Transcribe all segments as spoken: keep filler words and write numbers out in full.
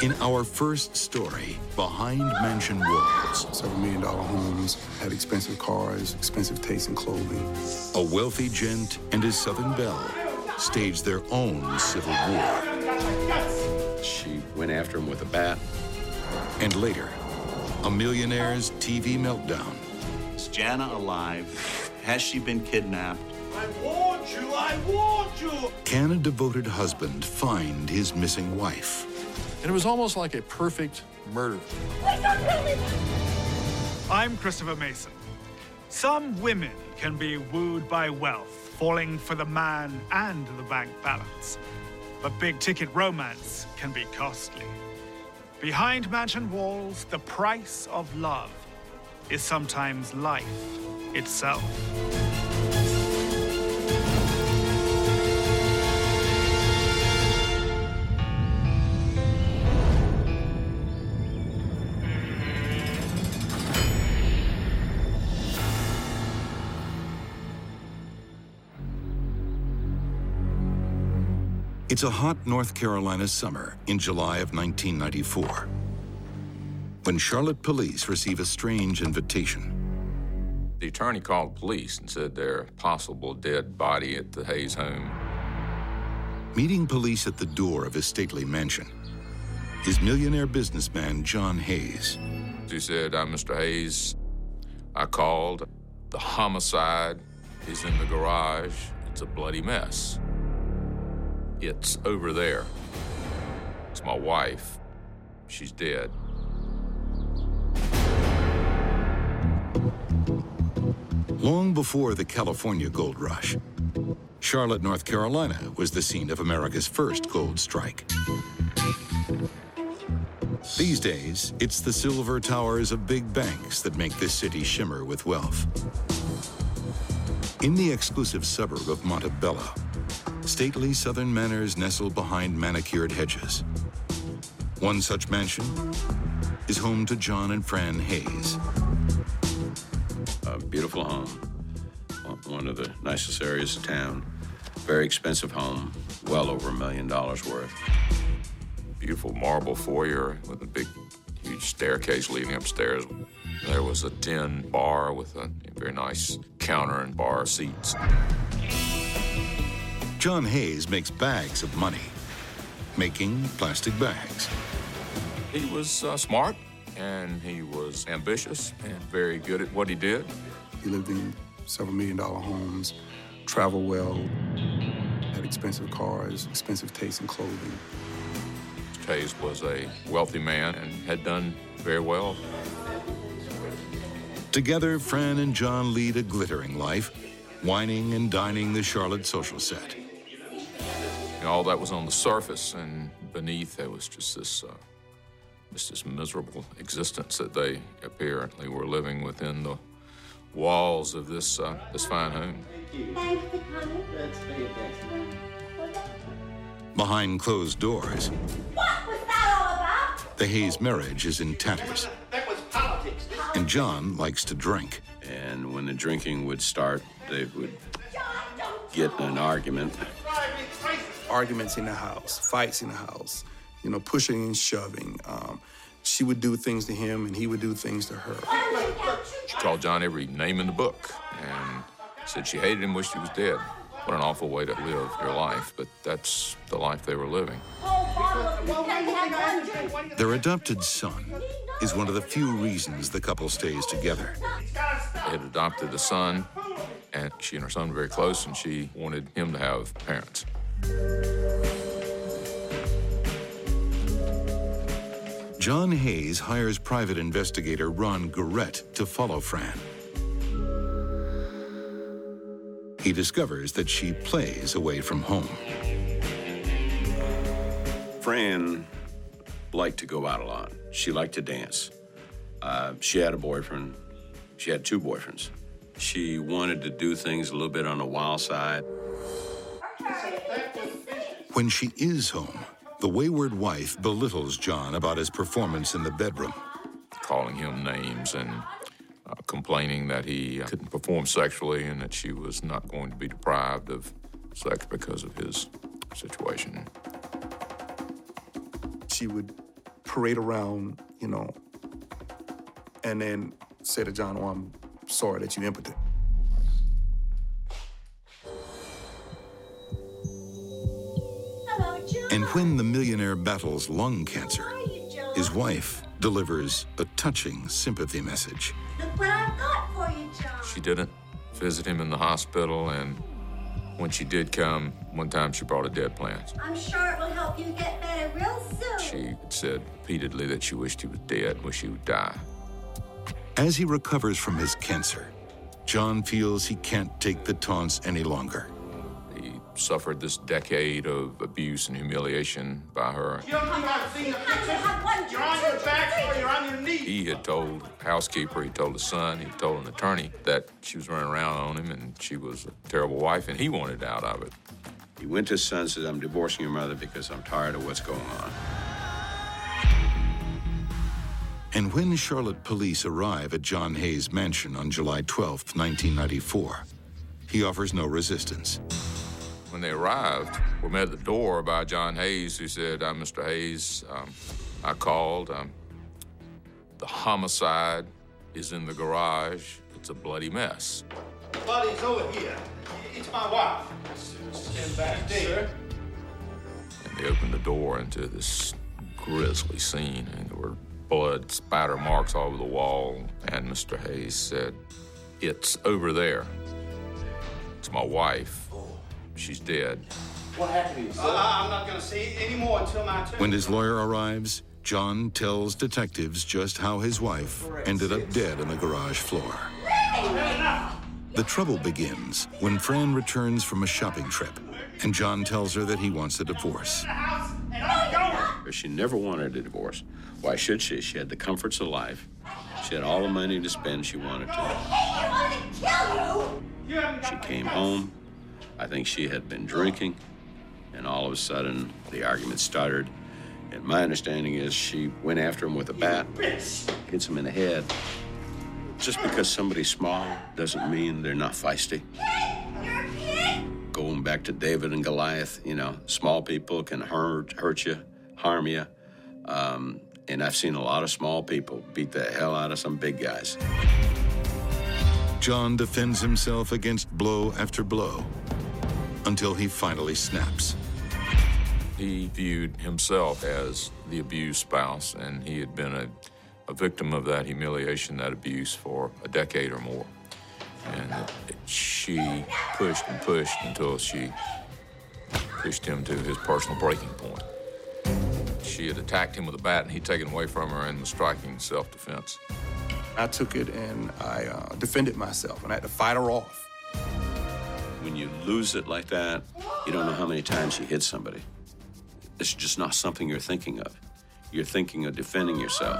In our first story, Behind Mansion Walls, Several million dollar homes, had expensive cars, expensive taste in clothing. a wealthy gent and his Southern belle staged their own civil war. She went after him with a bat. And later, a millionaire's T V meltdown. Is Jana alive? Has she been kidnapped? I warned you! I warned you! Can a devoted husband find his missing wife? And it was almost like a perfect murder. I'm Christopher Mason. Some women can be wooed by wealth, falling for the man and the bank balance. But big-ticket romance can be costly. Behind mansion walls, the price of love is sometimes life itself. It's a hot North Carolina summer in July of nineteen ninety-four, when Charlotte police receive a strange invitation. The attorney called the police and said there's a possible dead body at the Hayes home. Meeting police at the door of his stately mansion is millionaire businessman John Hayes. She said, I'm Mister Hayes. I called. The homicide is in the garage. It's a bloody mess. It's over there. It's my wife. She's dead. Long before the California gold rush, Charlotte, North Carolina was the scene of America's first gold strike. These days, it's the silver towers of big banks that make this city shimmer with wealth. In the exclusive suburb of Montebello, stately southern manors nestle behind manicured hedges. One such mansion is home to John and Fran Hayes. A beautiful home, one of the nicest areas of town. Very expensive home, well over a million dollars worth. Beautiful marble foyer with a big, huge staircase leading upstairs. There was a tin bar with a very nice counter and bar seats. John Hayes makes bags of money, making plastic bags. He was uh, smart, and he was ambitious, and very good at what he did. He lived in several million dollar homes, traveled well, had expensive cars, expensive taste in clothing. Mister Hayes was a wealthy man and had done very well. Together, Fran and John lead a glittering life, wining and dining the Charlotte social set. You know, all that was on the surface, and beneath there was just this, uh, just this miserable existence that they apparently were living within the walls of this uh, this fine home. Behind closed doors, What was that all about? the Hayes marriage is in tatters, That was politics. and John likes to drink. And when the drinking would start, they would get in an argument. Arguments in the house, fights in the house, you know, pushing and shoving. Um, she would do things to him, and he would do things to her. She called John every name in the book and said she hated him, wished he was dead. What an awful way to live your life, but that's the life they were living. Their adopted son is one of the few reasons the couple stays together. They had adopted a son, and she and her son were very close, and she wanted him to have parents. John Hayes hires private investigator Ron Garrett to follow Fran. He discovers that she plays away from home. Fran liked to go out a lot. She liked to dance. Uh, she had a boyfriend. She had two boyfriends. She wanted to do things a little bit on the wild side. When she is home, the wayward wife belittles John about his performance in the bedroom. Calling him names and uh, complaining that he uh, couldn't perform sexually and that she was not going to be deprived of sex because of his situation. She would parade around, you know, and then say to John, oh, I'm sorry that you're impotent. Hello, John. And when the millionaire battles lung cancer, How are you, John? his wife delivers a touching sympathy message. Look what I've got for you, John. She didn't visit him in the hospital, and when she did come, one time she brought a dead plant. I'm sure it will help you get better real soon. She said repeatedly that she wished he was dead, wished he would die. As he recovers from his cancer, John feels he can't take the taunts any longer. He suffered this decade of abuse and humiliation by her. You don't think I've seen the pictures? You're on your back or you're on your knees. He had told the housekeeper, he told his son, he told an attorney that she was running around on him and she was a terrible wife, and he wanted out of it. He went to his son and said, I'm divorcing your mother because I'm tired of what's going on. And when Charlotte police arrive at John Hayes' mansion on July twelfth, nineteen ninety-four, he offers no resistance. When they arrived, we met at the door by John Hayes, who said, I'm Mister Hayes. Um, I called. Um, the homicide is in the garage. It's a bloody mess. The body's over here. It's my wife. Stand back, sir. And they opened the door into this grisly scene, and there were blood spatter marks all over the wall. And Mister Hayes said, it's over there. It's my wife. She's dead. What happened to you, sir? Uh, I'm not going to say any more until my turn. When his lawyer arrives, John tells detectives just how his wife ended up dead on the garage floor. The trouble begins when Fran returns from a shopping trip, and John tells her that he wants a divorce. She never wanted a divorce. Why should she? She had the comforts of life. She had all the money to spend she wanted to. Hey, you want to kill you! She came home. I think she had been drinking, and all of a sudden, the argument started. And my understanding is she went after him with a bat, hits him in the head. Just because somebody's small doesn't mean they're not feisty. Hey, you're a pig! Going back to David and Goliath, you know, small people can hurt, hurt you, harm you. Um, and I've seen a lot of small people beat the hell out of some big guys. John defends himself against blow after blow until he finally snaps. He viewed himself as the abused spouse, and he had been a, a victim of that humiliation, that abuse, for a decade or more. And it, it, she pushed and pushed until she pushed him to his personal breaking point. She had attacked him with a bat, and he'd taken away from her and was striking self-defense. I took it and I uh, defended myself, and I had to fight her off. When you lose it like that, you don't know how many times you hit somebody. It's just not something you're thinking of. You're thinking of defending yourself.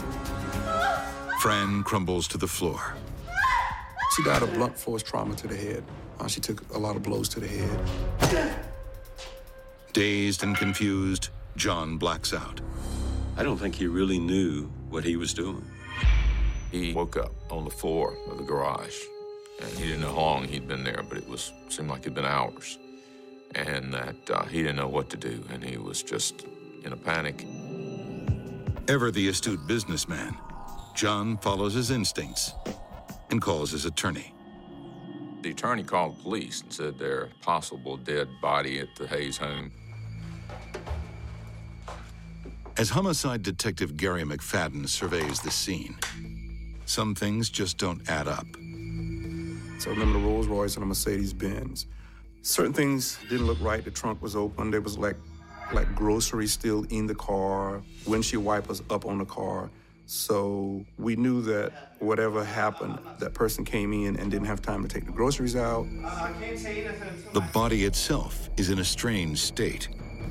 Fran crumbles to the floor. She died of blunt force trauma to the head. Uh, she took a lot of blows to the head. Dazed and confused, John blacks out. I don't think he really knew what he was doing. He woke up on the floor of the garage, and he didn't know how long he'd been there, but it was seemed like it'd been hours. And that uh, he didn't know what to do, and he was just in a panic. Ever the astute businessman, John follows his instincts and calls his attorney. The attorney called the police and said there's a possible dead body at the Hayes home. As homicide detective Gary McFadden surveys the scene, some things just don't add up. So I remember the Rolls Royce and a Mercedes Benz. Certain things didn't look right. The trunk was open. There was like, like groceries still in the car, windshield wipers up on the car. So we knew that whatever happened, that person came in and didn't have time to take the groceries out. I can't say anything. The body itself is in a strange state.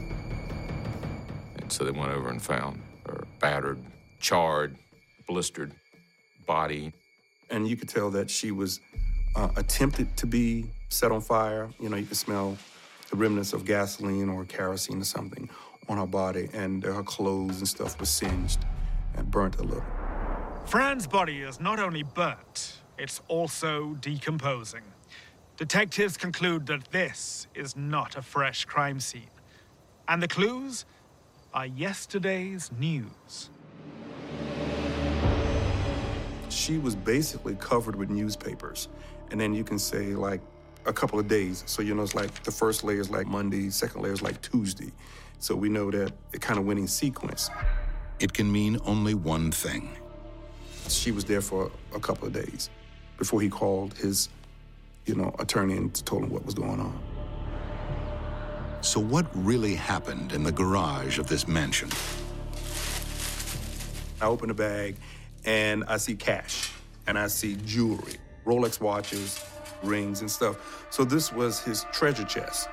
And so they went over and found her battered, charred, blistered body. And you could tell that she was uh, attempted to be set on fire. You know, you could smell the remnants of gasoline or kerosene or something on her body, and her clothes and stuff was singed and burnt a little. Fran's body is not only burnt, it's also decomposing. Detectives conclude that this is not a fresh crime scene. And the clues? are yesterday's news. She was basically covered with newspapers. And then you can say, like, a couple of days. So, you know, it's like the first layer is like Monday, second layer is like Tuesday. So we know that it kind of went in sequence. It can mean only one thing. She was there for a couple of days before he called his, you know, attorney and told him what was going on. So what really happened in the garage of this mansion? I open the bag and I see cash and I see jewelry, Rolex watches, rings and stuff. So this was his treasure chest.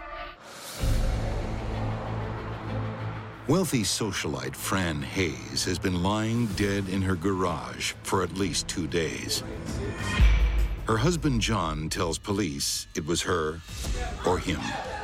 Wealthy socialite Fran Hayes has been lying dead in her garage for at least two days. Her husband John tells police it was her or him.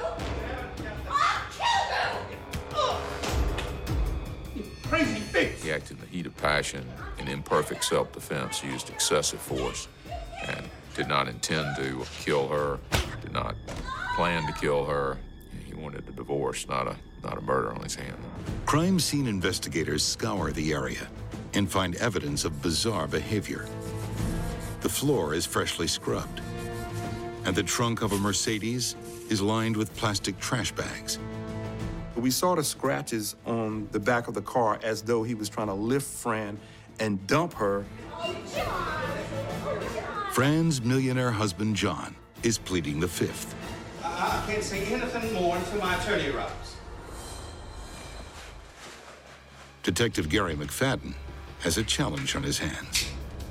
Crazy face. He acted in the heat of passion, in imperfect self-defense, used excessive force, and did not intend to kill her, did not plan to kill her. He wanted a divorce, not a, not a murder on his hand. Crime scene investigators scour the area and find evidence of bizarre behavior. The floor is freshly scrubbed, and the trunk of a Mercedes is lined with plastic trash bags. We saw the scratches on the back of the car as though he was trying to lift Fran and dump her. Fran's millionaire husband, John, is pleading the fifth. I, I can't say anything more until my attorney arrives. Detective Gary McFadden has a challenge on his hands.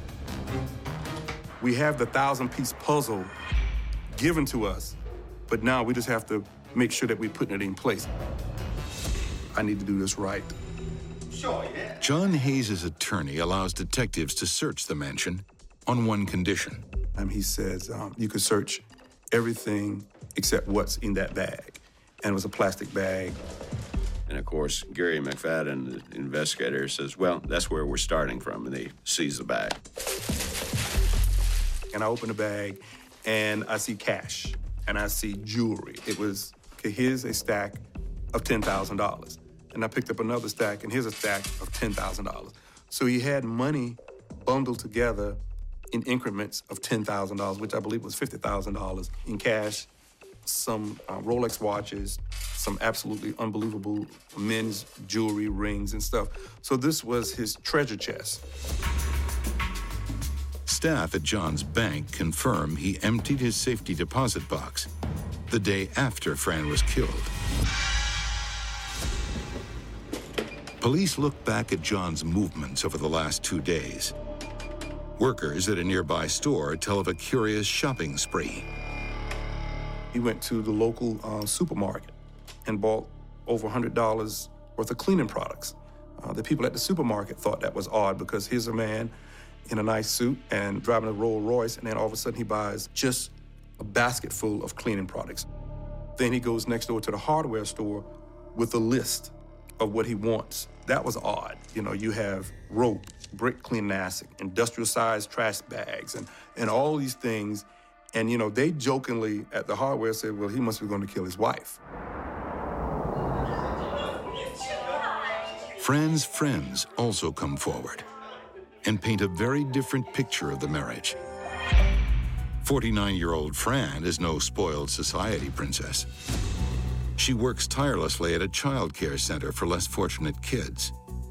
We have the thousand-piece puzzle given to us, but now we just have to make sure that we're putting it in place. I need to do this right. Sure, yeah. John Hayes' attorney allows detectives to search the mansion on one condition. Um, he says um, you could search everything except what's in that bag. And it was a plastic bag. And of course, Gary McFadden, the investigator, says, well, that's where we're starting from, and they seize the bag. And I open the bag, and I see cash, and I see jewelry. It was, okay, here's a stack of ten thousand dollars. And I picked up another stack, and here's a stack of ten thousand dollars. So he had money bundled together in increments of ten thousand dollars, which I believe was fifty thousand dollars in cash, some uh, Rolex watches, some absolutely unbelievable men's jewelry, rings, and stuff. So this was his treasure chest. Staff at John's bank confirm he emptied his safety deposit box the day after Fran was killed. Police look back at John's movements over the last two days. Workers at a nearby store tell of a curious shopping spree. He went to the local uh, supermarket and bought over one hundred dollars worth of cleaning products. Uh, the people at the supermarket thought that was odd because here's a man in a nice suit and driving a Rolls Royce, and then all of a sudden he buys just a basket full of cleaning products. Then he goes next door to the hardware store with a list of what he wants. That was odd. You know, you have rope, brick cleaning acid, industrial-sized trash bags, and, and all these things. And, you know, they jokingly at the hardware said, well, he must be going to kill his wife. Fran's friends also come forward and paint a very different picture of the marriage. forty-nine-year-old Fran is no spoiled society princess. She works tirelessly at a child care center for less fortunate kids.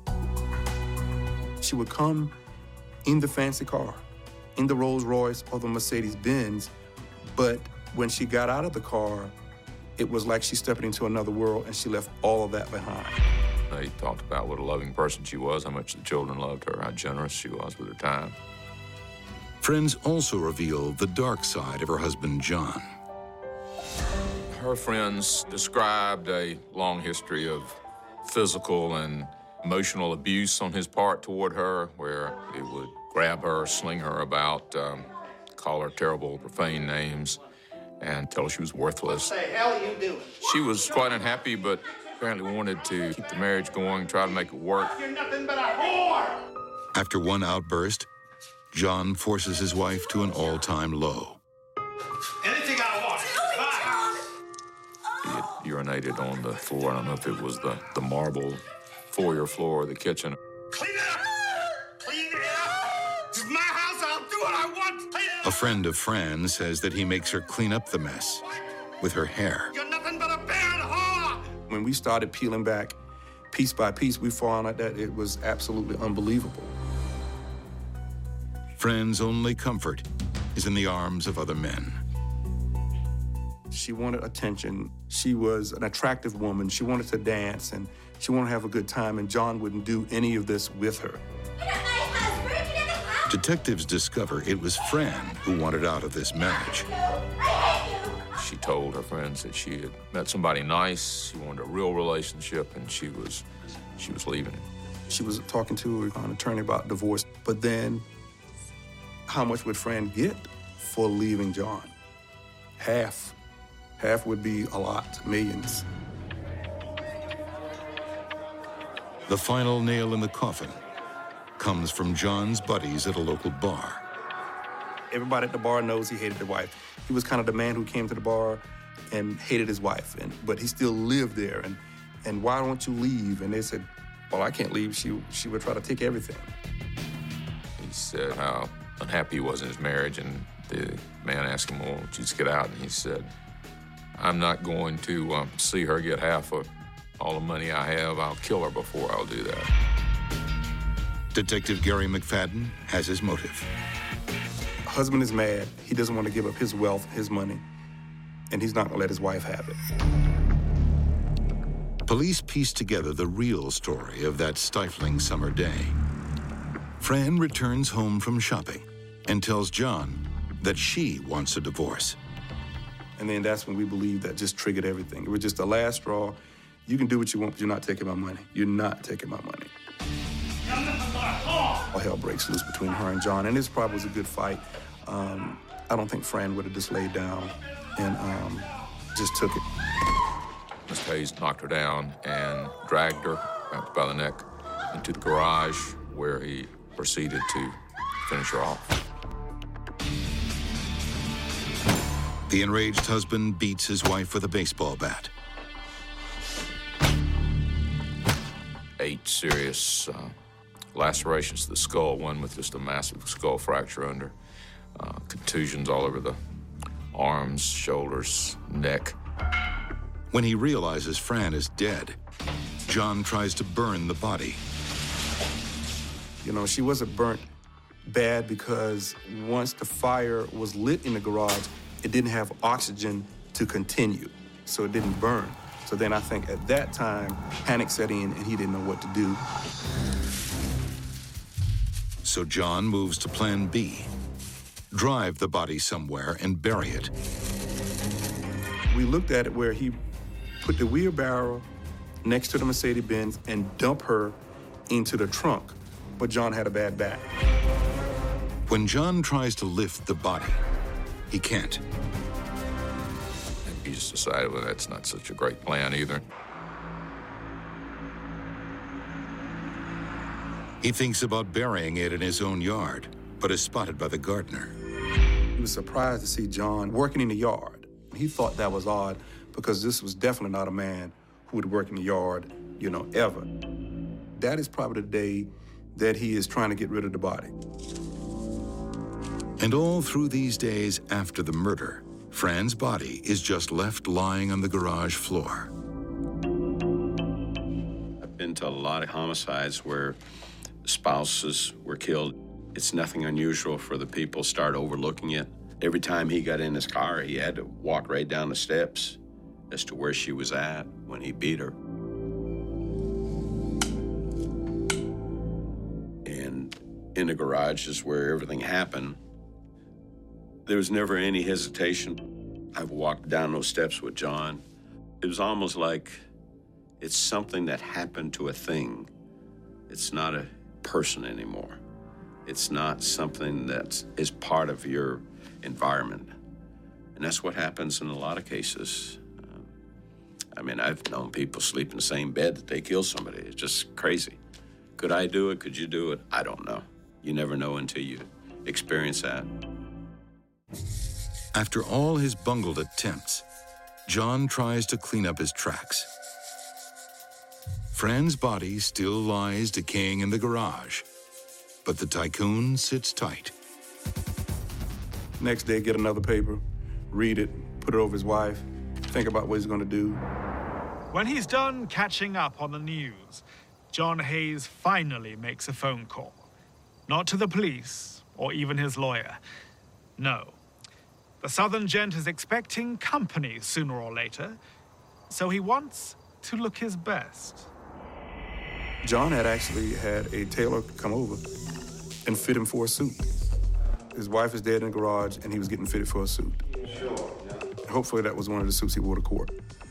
She would come in the fancy car, in the Rolls Royce or the Mercedes Benz, but when she got out of the car, it was like she stepped into another world and she left all of that behind. They talked about what a loving person she was, how much the children loved her, how generous she was with her time. Friends also reveal the dark side of her husband, John. Her friends described a long history of physical and emotional abuse on his part toward her, where he would grab her, sling her about, um, call her terrible, profane names, and tell her she was worthless. What the hell are you doing? She was quite unhappy, but apparently wanted to keep the marriage going, try to make it work. You're nothing but a whore! After one outburst, John forces his wife to an all-time low. Anything I want. Bye. He had urinated on the floor. I don't know if it was the, the marble foyer floor of the kitchen. Clean it up! Clean it up! This is my house. I'll do what I want. Clean it up! A friend of Fran says that he makes her clean up the mess with her hair. You're nothing but a bad whore! When we started peeling back piece by piece, we found out that it was absolutely unbelievable. Fran's only comfort is in the arms of other men. She wanted attention. She was an attractive woman. She wanted to dance, and she wanted to have a good time, and John wouldn't do any of this with her. Detectives discover it was Fran who wanted out of this marriage. She told her friends that she had met somebody nice, she wanted a real relationship, and she was, she was leaving it. She was talking to an attorney about divorce, but then how much would Fran get for leaving John? Half. Half would be a lot, millions. The final nail in the coffin comes from John's buddies at a local bar. Everybody at the bar knows he hated the wife. He was kind of the man who came to the bar and hated his wife, and but he still lived there. And and why don't you leave? And they said, well, I can't leave. She she would try to take everything. He said how unhappy he was in his marriage, and the man asked him, well, won't you just get out? And he said, I'm not going to um, see her get half of all the money I have. I'll kill her before I'll do that. Detective Gary McFadden has his motive. Husband is mad. He doesn't want to give up his wealth, his money, and he's not going to let his wife have it. Police piece together the real story of that stifling summer day. Fran returns home from shopping and tells John that she wants a divorce. And then that's when we believe that just triggered everything. It was just the last straw. You can do what you want, but you're not taking my money. You're not taking my money. All hell breaks loose between her and John, and this probably was a good fight. Um, I don't think Fran would have just laid down and um, just took it. Mister Hayes knocked her down and dragged her by the neck into the garage, where he proceeded to finish her off. The enraged husband beats his wife with a baseball bat. Eight serious uh, lacerations to the skull, one with just a massive skull fracture under, uh, contusions all over the arms, shoulders, neck. When he realizes Fran is dead, John tries to burn the body. You know, she wasn't burnt bad because once the fire was lit in the garage, it didn't have oxygen to continue, so it didn't burn. So then I think at that time, panic set in and he didn't know what to do. So John moves to plan B. Drive the body somewhere and bury it. We looked at it where he put the wheelbarrow next to the Mercedes-Benz and dump her into the trunk, but John had a bad back. When John tries to lift the body, he can't. And he just decided, well, that's not such a great plan either. He thinks about burying it in his own yard, but is spotted by the gardener. He was surprised to see John working in the yard. He thought that was odd because this was definitely not a man who would work in the yard, you know, ever. That is probably the day that he is trying to get rid of the body. And all through these days after the murder, Fran's body is just left lying on the garage floor. I've been to a lot of homicides where spouses were killed. It's nothing unusual for the people to start overlooking it. Every time he got in his car, he had to walk right down the steps as to where she was at when he beat her. And in the garage is where everything happened. There was never any hesitation. I've walked down those steps with John. It was almost like it's something that happened to a thing. It's not a person anymore. It's not something that is part of your environment. And that's what happens in a lot of cases. Uh, I mean, I've known people sleep in the same bed that they kill somebody. It's just crazy. Could I do it? Could you do it? I don't know. You never know until you experience that. After all his bungled attempts, John tries to clean up his tracks. Fran's body still lies decaying in the garage, but the tycoon sits tight. Next day, get another paper, read it, put it over his wife, think about what he's gonna do. When he's done catching up on the news, John Hayes finally makes a phone call. Not to the police or even his lawyer. No. The Southern gent is expecting company sooner or later, so he wants to look his best. John had actually had a tailor come over and fit him for a suit. His wife is dead in the garage, and he was getting fitted for a suit. Sure. Yeah. Hopefully that was one of the suits he wore to court.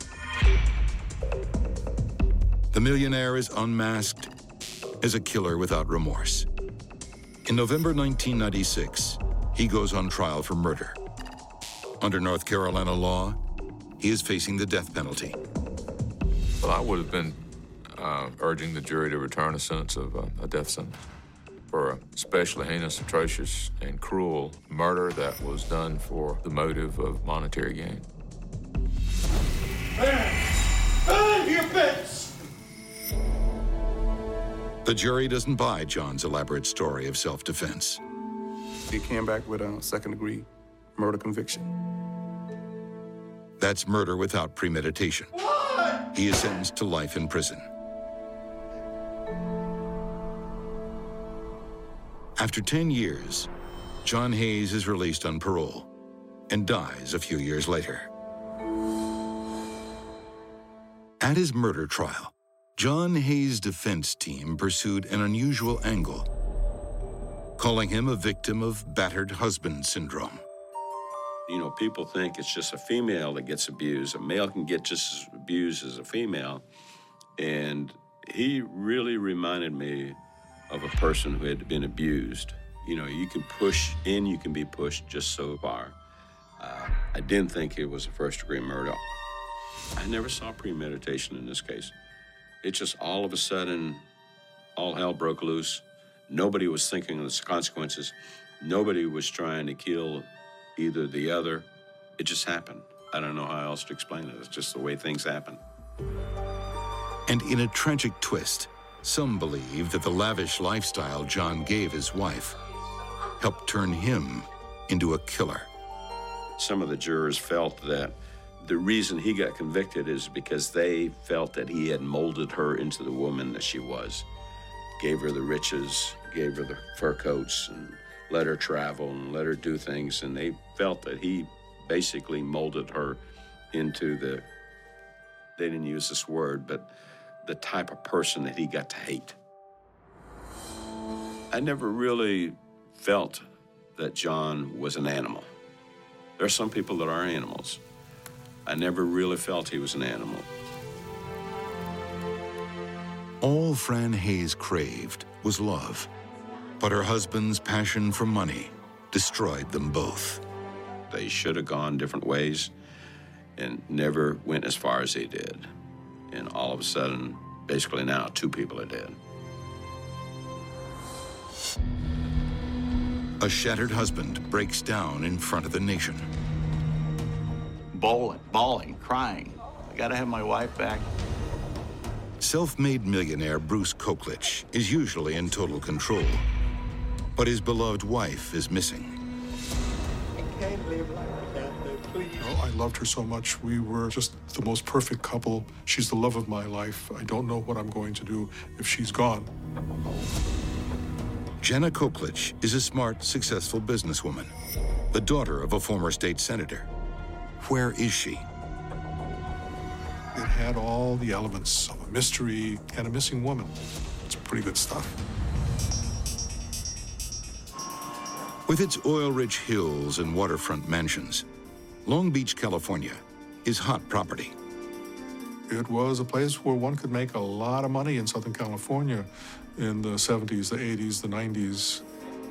The millionaire is unmasked as a killer without remorse. In November nineteen ninety-six, he goes on trial for murder. Under North Carolina law, he is facing the death penalty. Well, I would have been uh, urging the jury to return a sentence of uh, a death sentence for a especially heinous, atrocious, and cruel murder that was done for the motive of monetary gain. Burn your bits! The jury doesn't buy John's elaborate story of self-defense. He came back with a second-degree murder conviction. That's murder without premeditation. What? He is sentenced to life in prison. After ten years, John Hayes is released on parole and dies a few years later. At his murder trial, John Hayes' defense team pursued an unusual angle, calling him a victim of battered husband syndrome. You know, people think it's just a female that gets abused. A male can get just as abused as a female. And he really reminded me of a person who had been abused. You know, you can push in, you can be pushed just so far. Uh, I didn't think it was a first-degree murder. I never saw premeditation in this case. It just all of a sudden, all hell broke loose. Nobody was thinking of the consequences. Nobody was trying to kill either the other. It just happened. I don't know how else to explain it. It's just the way things happen. And in a tragic twist, some believe that the lavish lifestyle John gave his wife helped turn him into a killer. Some of the jurors felt that the reason he got convicted is because they felt that he had molded her into the woman that she was. Gave her the riches, gave her the fur coats, and let her travel and let her do things. And they felt that he basically molded her into the, they didn't use this word, but the type of person that he got to hate. I never really felt that John was an animal. There are some people that are animals. I never really felt he was an animal. All Fran Hayes craved was love, but her husband's passion for money destroyed them both. They should have gone different ways and never went as far as they did. And all of a sudden, basically now, two people are dead. A shattered husband breaks down in front of the nation. Bawling, bawling, crying. I gotta have my wife back. Self-made millionaire Bruce Koklich is usually in total control, but his beloved wife is missing. I can't live like that, please. Oh, I loved her so much. We were just the most perfect couple. She's the love of my life. I don't know what I'm going to do if she's gone. Jenna Koklich is a smart, successful businesswoman, the daughter of a former state senator. Where is she? It had all the elements of a mystery and a missing woman. It's pretty good stuff. With its oil-rich hills and waterfront mansions, Long Beach, California is hot property. It was a place where one could make a lot of money in Southern California in the seventies, the eighties, the nineties.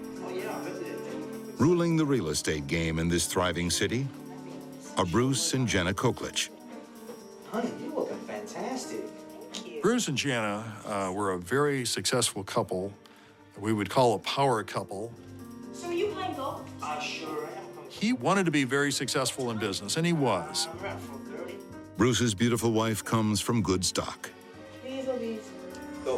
Ruling the real estate game in this thriving city are Bruce and Jenna Koklich. Honey, you looking fantastic. Bruce and Jenna uh, were a very successful couple. We would call a power couple. So are you playing golf? I sure am. He wanted to be very successful in business, and he was. Bruce's beautiful wife comes from good stock. Please, Elise.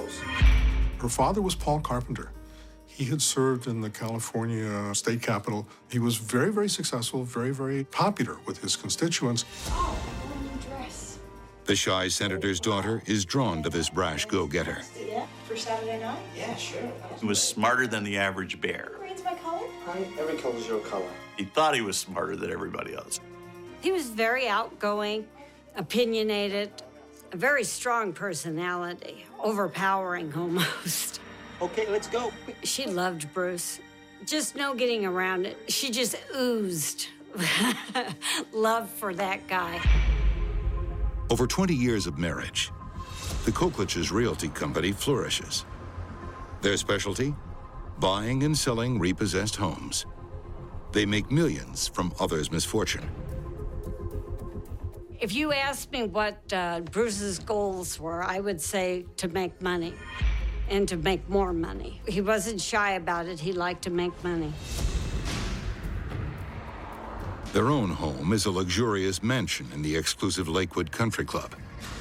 close. Her father was Paul Carpenter. He had served in the California state capitol. He was very, very successful, very, very popular with his constituents. Oh, dress. The shy senator's daughter is drawn to this brash go-getter. Yeah, for Saturday night? Yeah, sure. He was smarter than the average bear. Green's my color? Honey, every color's your color. He thought he was smarter than everybody else. He was very outgoing, opinionated, a very strong personality, overpowering almost. Okay, let's go. She loved Bruce. Just no getting around it. She just oozed love for that guy. Over twenty years of marriage, the Koklich's realty company flourishes. Their specialty? Buying and selling repossessed homes. They make millions from others' misfortune. If you asked me what uh, Bruce's goals were, I would say to make money and to make more money. He wasn't shy about it. He liked to make money. Their own home is a luxurious mansion in the exclusive Lakewood Country Club.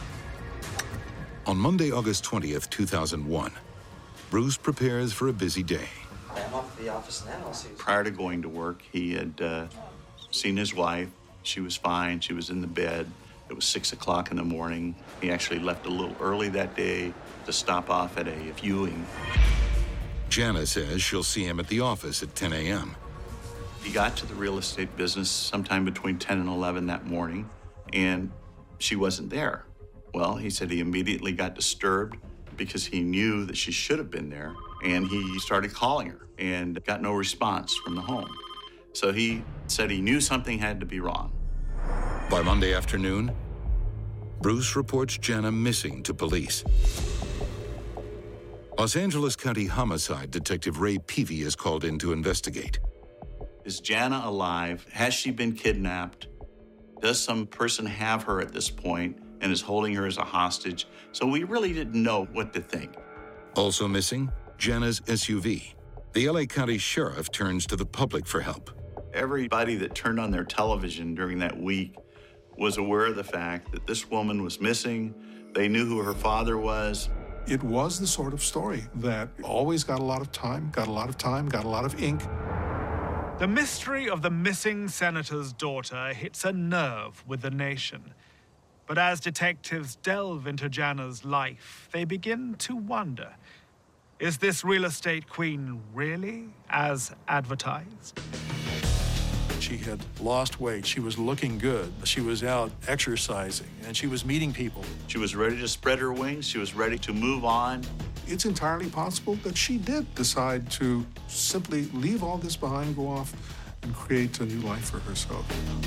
On Monday, August twentieth, two thousand one, Bruce prepares for a busy day. I'm off to the office now. I'll see you. Prior to going to work, he had uh, seen his wife. She was fine. She was in the bed. It was six o'clock in the morning. He actually left a little early that day to stop off at a viewing. Jana says she'll see him at the office at ten a m He got to the real estate business sometime between ten and eleven that morning, and she wasn't there. Well, he said he immediately got disturbed because he knew that she should have been there, and he started calling her and got no response from the home. So he said he knew something had to be wrong. By Monday afternoon, Bruce reports Jana missing to police. Los Angeles County Homicide Detective Ray Peavy is called in to investigate. Is Jana alive? Has she been kidnapped? Does some person have her at this point and is holding her as a hostage? So we really didn't know what to think. Also missing, Jana's S U V. The L A County Sheriff turns to the public for help. Everybody that turned on their television during that week was aware of the fact that this woman was missing. They knew who her father was. It was the sort of story that always got a lot of time, got a lot of time, got a lot of ink. The mystery of the missing senator's daughter hits a nerve with the nation. But as detectives delve into Jana's life, they begin to wonder, is this real estate queen really as advertised? She had lost weight. She was looking good. She was out exercising, and she was meeting people. She was ready to spread her wings. She was ready to move on. It's entirely possible that she did decide to simply leave all this behind, go off, and create a new life for herself.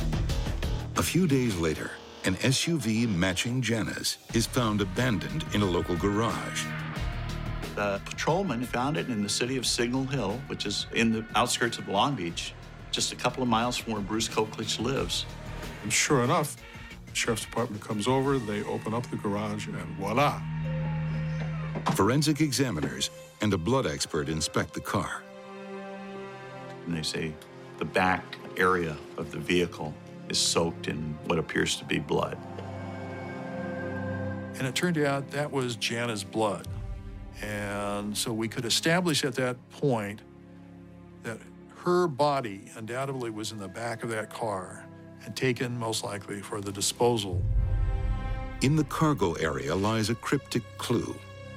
A few days later, an S U V matching Jana's is found abandoned in a local garage. The patrolman found it in the city of Signal Hill, which is in the outskirts of Long Beach, just a couple of miles from where Bruce Koklich lives. And sure enough, the sheriff's department comes over, they open up the garage, and voila. Forensic examiners and a blood expert inspect the car. And they say the back area of the vehicle is soaked in what appears to be blood. And it turned out that was Jana's blood. And so we could establish at that point that her body undoubtedly was in the back of that car and taken most likely for the disposal. In the cargo area lies a cryptic clue.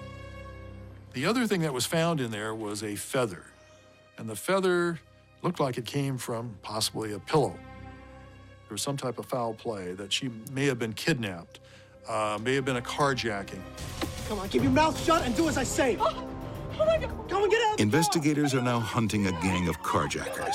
The other thing that was found in there was a feather. And the feather looked like it came from possibly a pillow. There was some type of foul play that she may have been kidnapped, uh, may have been a carjacking. Come on, keep your mouth shut and do as I say. Oh, oh my God. Go and get out. Investigators are now hunting a gang of carjackers.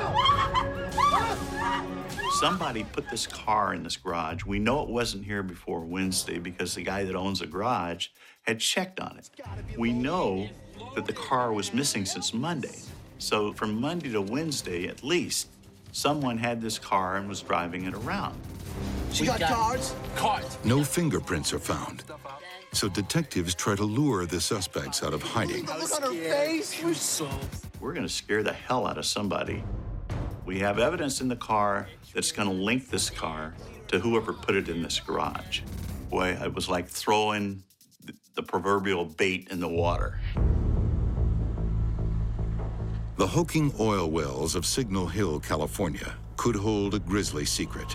Somebody put this car in this garage. We know it wasn't here before Wednesday because the guy that owns the garage had checked on it. We know that the car was missing since Monday. So from Monday to Wednesday, at least, someone had this car and was driving it around. She got guards? Caught. No fingerprints are found. So detectives try to lure the suspects out of hiding. Look on her face. We're so... We're gonna scare the hell out of somebody. We have evidence in the car that's gonna link this car to whoever put it in this garage. Boy, it was like throwing the the proverbial bait in the water. The Hoking oil wells of Signal Hill, California, could hold a grisly secret.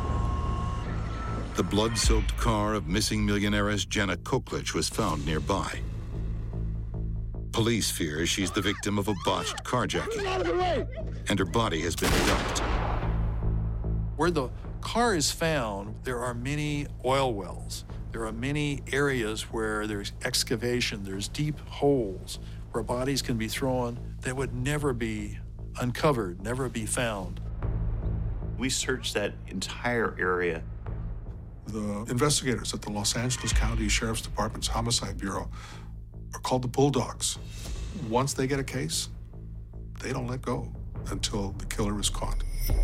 The blood-soaked car of missing millionairess Jana Koklich was found nearby. Police fear she's the victim of a botched carjacking, and her body has been dumped. Where the car is found, there are many oil wells. There are many areas where there's excavation, there's deep holes where bodies can be thrown that would never be uncovered, never be found. We searched that entire area. The investigators at the Los Angeles County Sheriff's Department's Homicide Bureau are called the Bulldogs. Once they get a case, they don't let go until the killer is caught.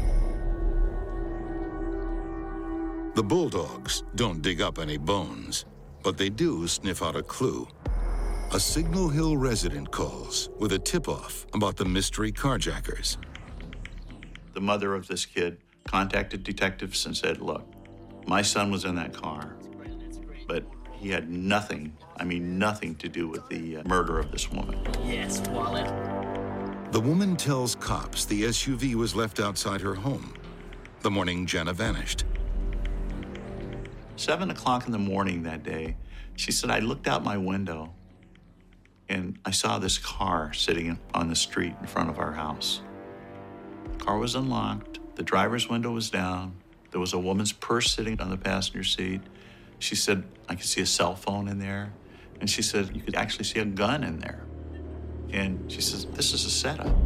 The Bulldogs don't dig up any bones, but they do sniff out a clue. A Signal Hill resident calls with a tip-off about the mystery carjackers. The mother of this kid contacted detectives and said, look, my son was in that car, but he had nothing, I mean nothing to do with the uh, murder of this woman. Yes, Wallet. The woman tells cops the S U V was left outside her home the morning Jana vanished. Seven o'clock in the morning that day, she said, I looked out my window and I saw this car sitting on the street in front of our house. The car was unlocked, the driver's window was down, there was a woman's purse sitting on the passenger seat. She said, I could see a cell phone in there. And she said, you could actually see a gun in there. And she says, this is a setup.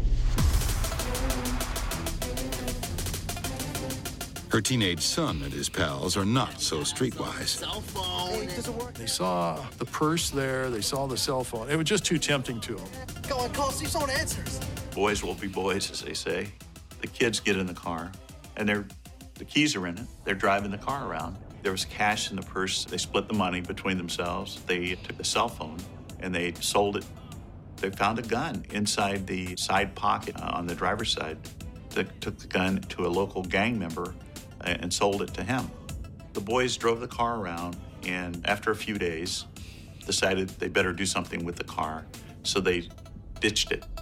Her teenage son and his pals are not so streetwise. They saw the purse there, they saw the cell phone. It was just too tempting to them. Go on, call, see if someone answers. Boys will be boys, as they say. The kids get in the car, and they're, the keys are in it. They're driving the car around. There was cash in the purse. They split the money between themselves. They took the cell phone, and they sold it. They found a gun inside the side pocket uh, on the driver's side. They took the gun to a local gang member and sold it to him. The boys drove the car around, and after a few days, decided they better do something with the car, so they ditched it.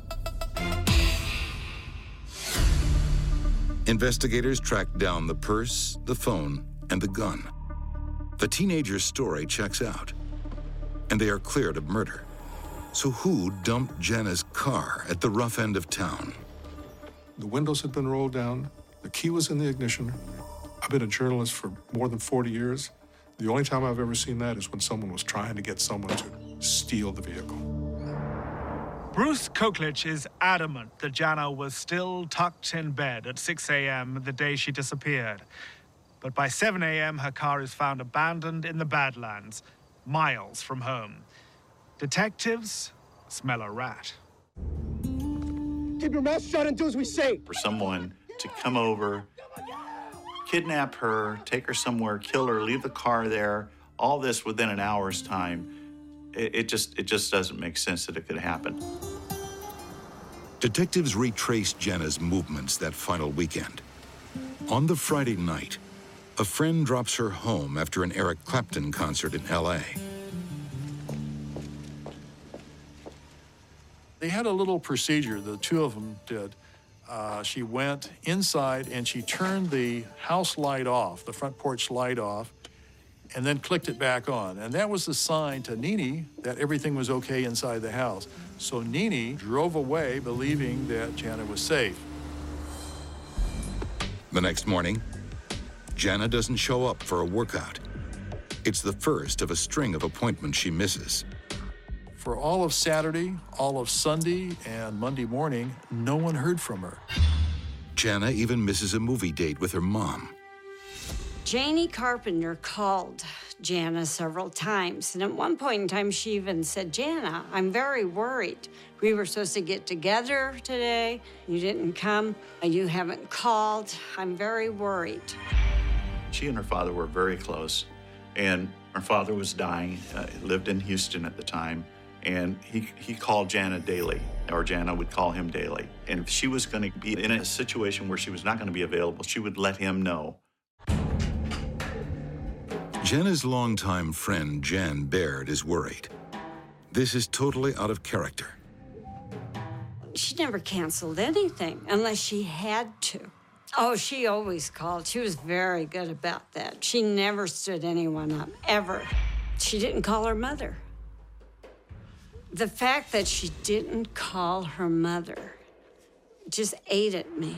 Investigators tracked down the purse, the phone, and the gun. The teenager's story checks out, and they are cleared of murder. So who dumped Jana's car at the rough end of town? The windows had been rolled down, the key was in the ignition. I've been a journalist for more than forty years. The only time I've ever seen that is when someone was trying to get someone to steal the vehicle. Bruce Koklich is adamant that Jana was still tucked in bed at six a m the day she disappeared. But by seven a m, her car is found abandoned in the Badlands, miles from home. Detectives smell a rat. Keep your mouth shut and do as we say. For someone to come over, kidnap her, take her somewhere, kill her, leave the car there, all this within an hour's time, it, it just it just doesn't make sense that it could happen. Detectives retraced Jana's movements that final weekend. On the Friday night, a friend drops her home after an Eric Clapton concert in L A. They had a little procedure, the two of them did. Uh, she went inside and she turned the house light off, the front porch light off, and then clicked it back on. And that was the sign to Nene that everything was okay inside the house. So Nene drove away believing that Jana was safe. The next morning, Jana doesn't show up for a workout. It's the first of a string of appointments she misses. For all of Saturday, all of Sunday, and Monday morning, no one heard from her. Jana even misses a movie date with her mom. Janie Carpenter called Jana several times, and at one point in time, she even said, Jana, I'm very worried. We were supposed to get together today. You didn't come. You haven't called. I'm very worried. She and her father were very close, and her father was dying, uh, lived in Houston at the time, and he, he called Jana daily, or Jana would call him daily. And if she was going to be in a situation where she was not going to be available, she would let him know. Jenna's longtime friend, Jan Baird, is worried. This is totally out of character. She never canceled anything unless she had to. Oh, she always called. She was very good about that. She never stood anyone up, ever. She didn't call her mother. The fact that she didn't call her mother just ate at me.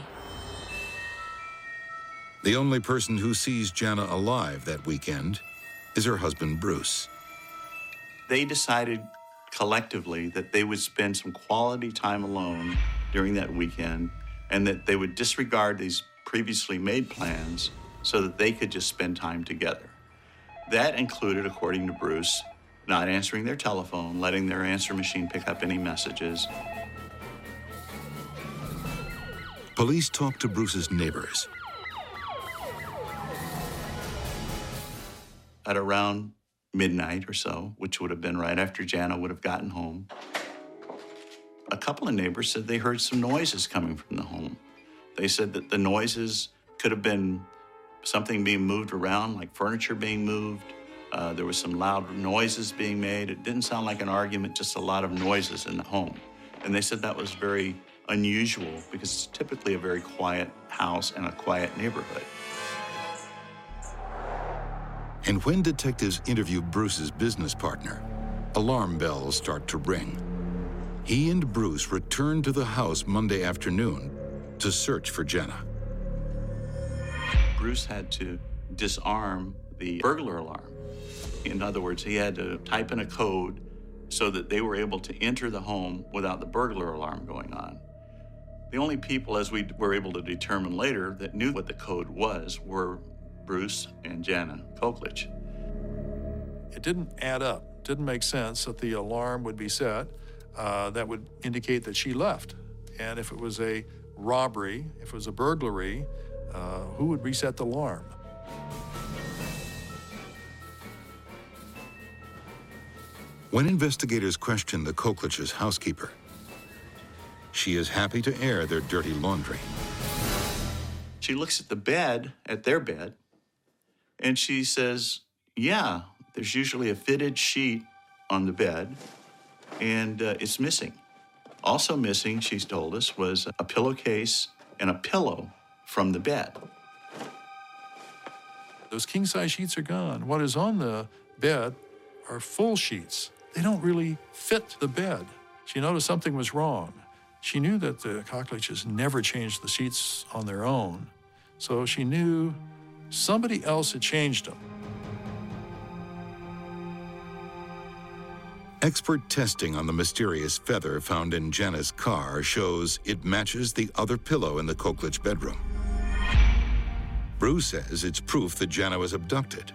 The only person who sees Jana alive that weekend is her husband, Bruce. They decided collectively that they would spend some quality time alone during that weekend and that they would disregard these previously made plans so that they could just spend time together. That included, according to Bruce, not answering their telephone, letting their answer machine pick up any messages. Police talked to Bruce's neighbors. At around midnight or so, which would have been right after Jana would have gotten home, a couple of neighbors said they heard some noises coming from the home. They said that the noises could have been something being moved around, like furniture being moved. Uh, there was some loud noises being made. It didn't sound like an argument, just a lot of noises in the home. And they said that was very unusual because it's typically a very quiet house and a quiet neighborhood. And when detectives interview Bruce's business partner, alarm bells start to ring. He and Bruce return to the house Monday afternoon to search for Jana. Bruce had to disarm the burglar alarm. In other words, he had to type in a code so that they were able to enter the home without the burglar alarm going on. The only people, as we were able to determine later, that knew what the code was were Bruce and Jana Koklich. It didn't add up. Didn't make sense that the alarm would be set. Uh, that would indicate that she left. And if it was a robbery, if it was a burglary, uh, who would reset the alarm? When investigators question the Koklich's housekeeper, she is happy to air their dirty laundry. She looks at the bed, at their bed, and she says, yeah, there's usually a fitted sheet on the bed, and uh, it's missing. Also missing, she's told us, was a pillowcase and a pillow from the bed. Those king-size sheets are gone. What is on the bed are full sheets. They don't really fit the bed. She noticed something was wrong. She knew that the Kokliches never changed the sheets on their own, so she knew somebody else had changed them. Expert testing on the mysterious feather found in Jana's car shows it matches the other pillow in the Koklich bedroom. Bruce says it's proof that Jana was abducted.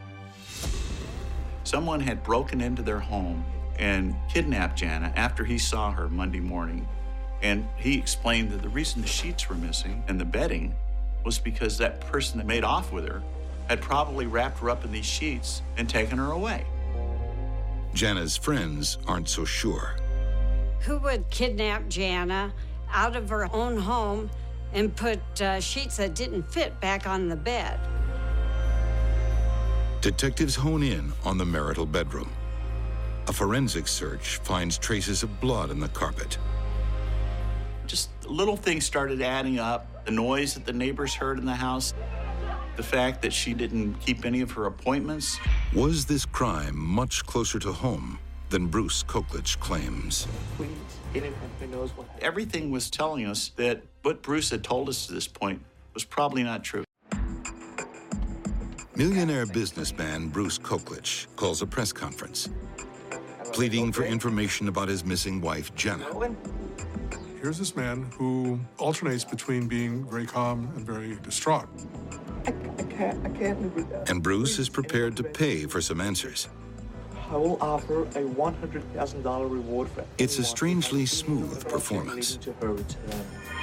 Someone had broken into their home and kidnapped Jana after he saw her Monday morning. And he explained that the reason the sheets were missing and the bedding was because that person that made off with her had probably wrapped her up in these sheets and taken her away. Jana's friends aren't so sure. Who would kidnap Jana out of her own home and put uh, sheets that didn't fit back on the bed? Detectives hone in on the marital bedroom. A forensic search finds traces of blood in the carpet. Just little things started adding up. The noise that the neighbors heard in the house, the fact that she didn't keep any of her appointments. Was this crime much closer to home than Bruce Koklich claims? Everything was telling us that what Bruce had told us to this point was probably not true. Millionaire businessman Bruce Koklich calls a press conference, pleading for information about his missing wife, Jana. Here's this man who alternates between being very calm and very distraught. I, I can't, I can't live with that. And Bruce is prepared to pay for some answers. I will offer a one hundred thousand dollars reward for It's a strangely smooth performance. to her return.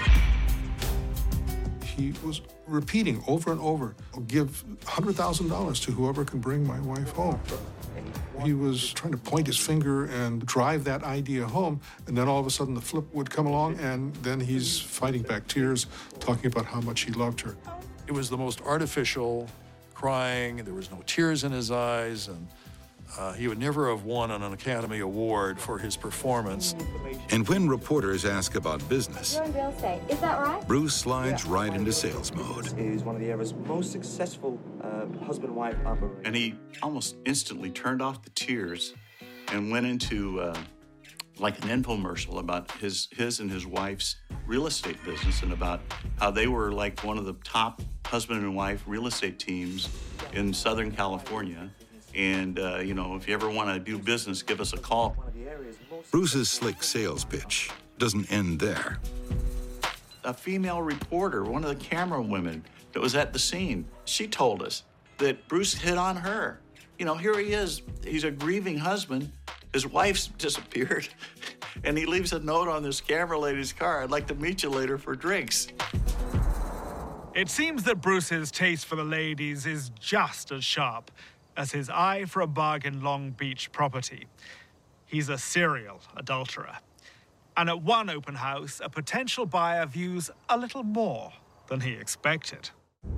He was repeating over and over, I'll give one hundred thousand dollars to whoever can bring my wife home. He was trying to point his finger and drive that idea home, and then all of a sudden the flip would come along, and then he's fighting back tears, talking about how much he loved her. It was the most artificial, crying. There was no tears in his eyes, and uh, he would never have won an Academy Award for his performance. And when reporters ask about business, You're in real estate, is that right? Bruce slides right into sales mode. Is one of the era's most successful uh, husband-wife operators. And he almost instantly turned off the tears and went into uh, like an infomercial about his, his and his wife's real estate business and about how they were like one of the top husband and wife real estate teams in Southern California. And, uh, you know, if you ever want to do business, give us a call. Bruce's slick sales pitch doesn't end there. A female reporter, one of the camera women that was at the scene, she told us that Bruce hit on her. You know, here he is. He's a grieving husband. His wife's disappeared, and he leaves a note on this camera lady's car. I'd like to meet you later for drinks. It seems that Bruce's taste for the ladies is just as sharp as his eye for a bargain Long Beach property. He's a serial adulterer. And at one open house, a potential buyer views a little more than he expected.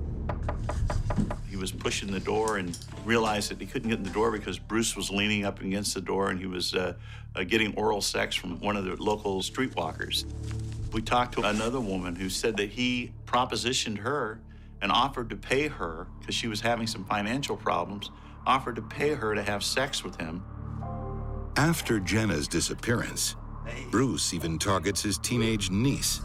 He was pushing the door and realized that he couldn't get in the door because Bruce was leaning up against the door and he was uh, uh, getting oral sex from one of the local streetwalkers. We talked to another woman who said that he propositioned her and offered to pay her, because she was having some financial problems, offered to pay her to have sex with him. After Jenna's disappearance, Bruce even targets his teenage niece.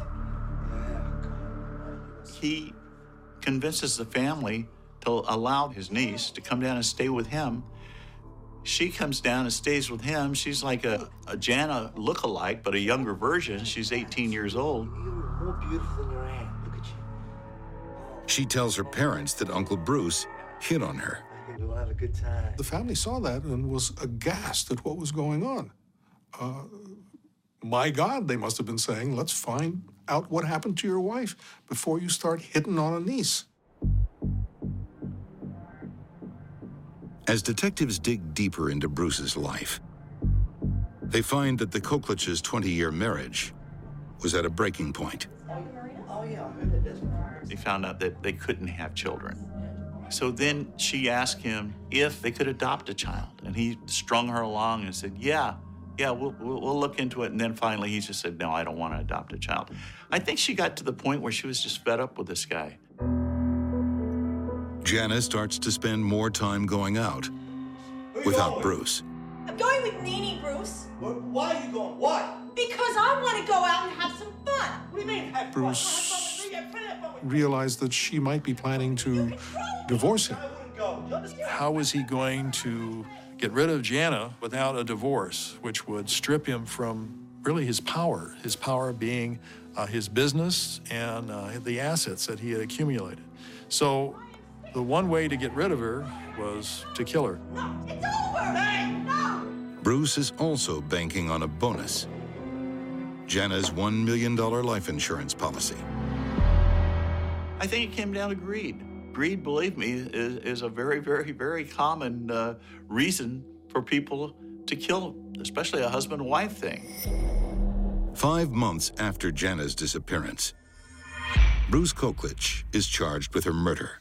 He convinces the family to allow his niece to come down and stay with him. She comes down and stays with him. She's like a, a Jana look-alike, but a younger version. She's eighteen years old. You're more beautiful than your aunt. Look at you. She tells her parents that Uncle Bruce hit on her. We'll have a good time. The family saw that and was aghast at what was going on. Uh, my God, they must have been saying, let's find out what happened to your wife before you start hitting on a niece. As detectives dig deeper into Bruce's life, they find that the Koklich's twenty-year marriage was at a breaking point. Oh, yeah, I heard that. They found out that they couldn't have children. So then she asked him if they could adopt a child. And he strung her along and said, yeah, yeah, we'll, we'll, we'll look into it. And then finally he just said, no, I don't want to adopt a child. I think she got to the point where she was just fed up with this guy. Jana starts to spend more time going out without going? Bruce. I'm going with Nene, Bruce. Where, why are you going? Why? Because I want to go out and have some fun. What do you mean, have Bruce fun? realized that she might be planning to divorce him. How was he going to get rid of Jana without a divorce, which would strip him from really his power, his power being uh, his business and uh, the assets that he had accumulated. So the one way to get rid of her was to kill her. No, it's over! Hey, no! Bruce is also banking on a bonus. Jana's one million dollars life insurance policy. I think it came down to greed. Greed, believe me, is, is a very, very, very common uh, reason for people to kill, especially a husband-wife thing. Five months after Jana's disappearance, Bruce Koklich is charged with her murder.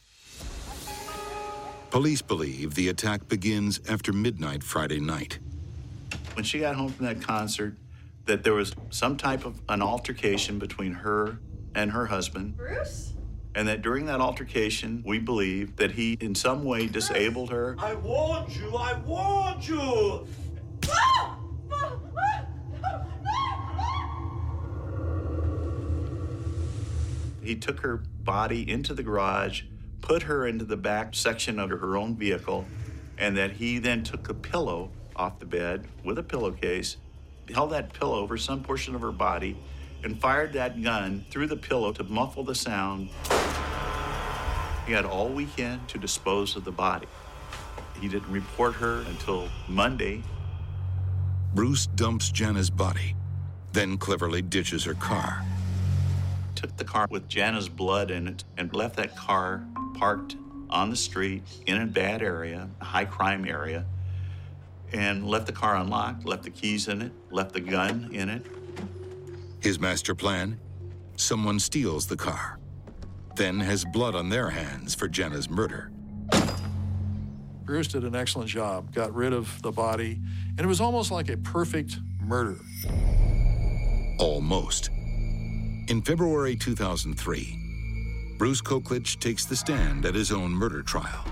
Police believe the attack begins after midnight Friday night. When she got home from that concert, that there was some type of an altercation between her and her husband. Bruce? And that during that altercation, we believe that he in some way disabled her. I warned you! I warned you! He took her body into the garage, put her into the back section of her own vehicle, and that he then took a pillow off the bed with a pillowcase, held that pillow over some portion of her body, and fired that gun through the pillow to muffle the sound. He had all weekend to dispose of the body. He didn't report her until Monday. Bruce dumps Jana's body, then cleverly ditches her car. Took the car with Jana's blood in it and left that car parked on the street in a bad area, a high crime area, and left the car unlocked, left the keys in it, left the gun in it. His master plan? Someone steals the car, then has blood on their hands for Jana's murder. Bruce did an excellent job, got rid of the body, and it was almost like a perfect murder. Almost. In February two thousand three, Bruce Koklich takes the stand at his own murder trial.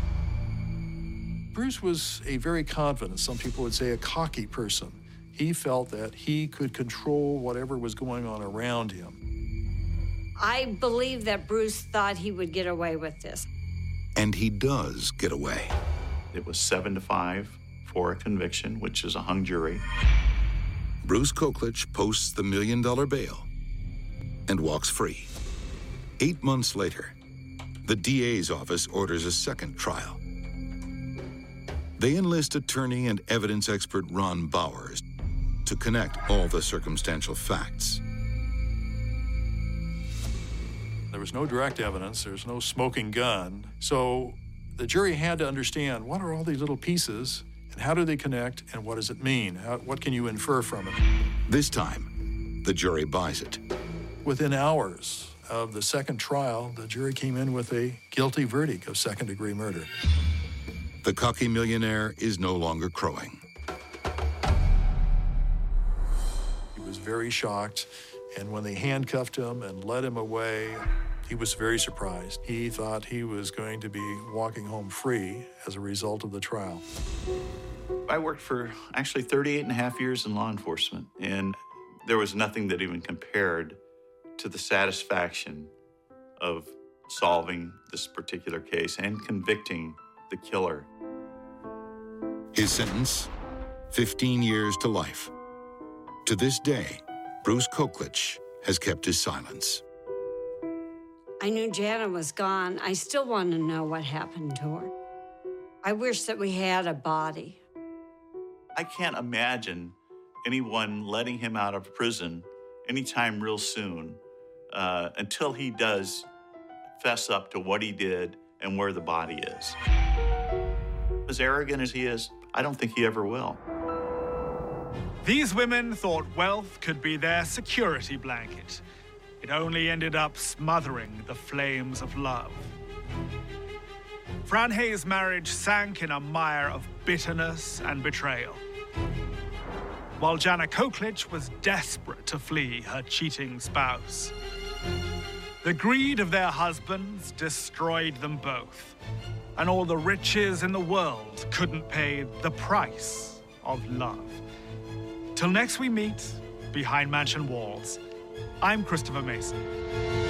Bruce was a very confident, some people would say a cocky person. He felt that he could control whatever was going on around him. I believe that Bruce thought he would get away with this. And he does get away. It was seven to five for a conviction, which is a hung jury. Bruce Koklich posts the million-dollar bail and walks free. Eight months later, the D A's office orders a second trial. They enlist attorney and evidence expert Ron Bowers to connect all the circumstantial facts. There was no direct evidence, there was no smoking gun, so the jury had to understand what are all these little pieces and how do they connect and what does it mean? How, what can you infer from it? This time, the jury buys it. Within hours of the second trial, the jury came in with a guilty verdict of second-degree murder. The cocky millionaire is no longer crowing. He was very shocked, and when they handcuffed him and led him away, he was very surprised. He thought he was going to be walking home free as a result of the trial. I worked for actually thirty-eight and a half years in law enforcement, and there was nothing that even compared to the satisfaction of solving this particular case and convicting the killer. His sentence, fifteen years to life. To this day, Bruce Koklich has kept his silence. I knew Jana was gone. I still want to know what happened to her. I wish that we had a body. I can't imagine anyone letting him out of prison anytime real soon uh, until he does fess up to what he did and where the body is. As arrogant as he is, I don't think he ever will. These women thought wealth could be their security blanket. It only ended up smothering the flames of love. Fran Hayes' marriage sank in a mire of bitterness and betrayal, while Jana Koklich was desperate to flee her cheating spouse. The greed of their husbands destroyed them both, and all the riches in the world couldn't pay the price of love. Till next we meet behind mansion walls, I'm Christopher Mason.